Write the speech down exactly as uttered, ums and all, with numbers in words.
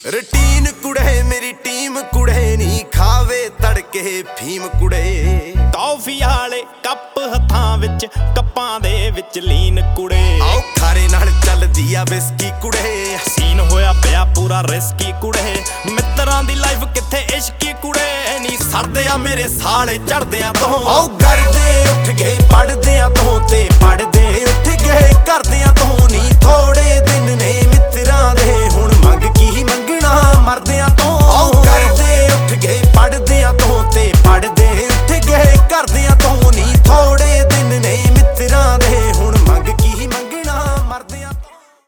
routine ਕੁੜੇ ਮੇਰੀ team ਕੁੜੇ ਨੀ ਖਾਵੇ ਤੜਕੇ ਫੀਮ ਕੁੜੇ ਟੌਫੀ ਵਾਲੇ ਕੱਪ ਹੱਥਾਂ ਵਿੱਚ ਕੱਪਾਂ ਦੇ ਵਿੱਚ ਲੀਨ ਕੁੜੇ ਆਓ ਖਾਰੇ ਨਾਲ ਚੱਲਦੀ ਆ ਬਿਸਕੀ ਕੁੜੇ ਸੀਨ ਹੋਇਆ ਪਿਆ ਪੂਰਾ ਰਿਸਕੀ ਕੁੜੇ ਮਿੱਤਰਾਂ ਦੀ ਲਾਈਫ ਕਿੱਥੇ ਇਸ਼ਕੀ ਕੁੜੇ ਨੀ ਸਰਦੇ ਆ ਮੇਰੇ ਸਾਲੇ ਚੜਦਿਆਂ ਤੋਂ ਆਓ ਗਰਦੇ ਉੱਠ ਗਏ ਪੜਦਿਆਂ ਤੋਂ ਤੇ ਪੜਦੇ ਉੱਠ ਗਏ ਕਰਦਿਆਂ ਤੋਂ ਨੀ ਥੋੜੇ ਦਿਨ ਨੇ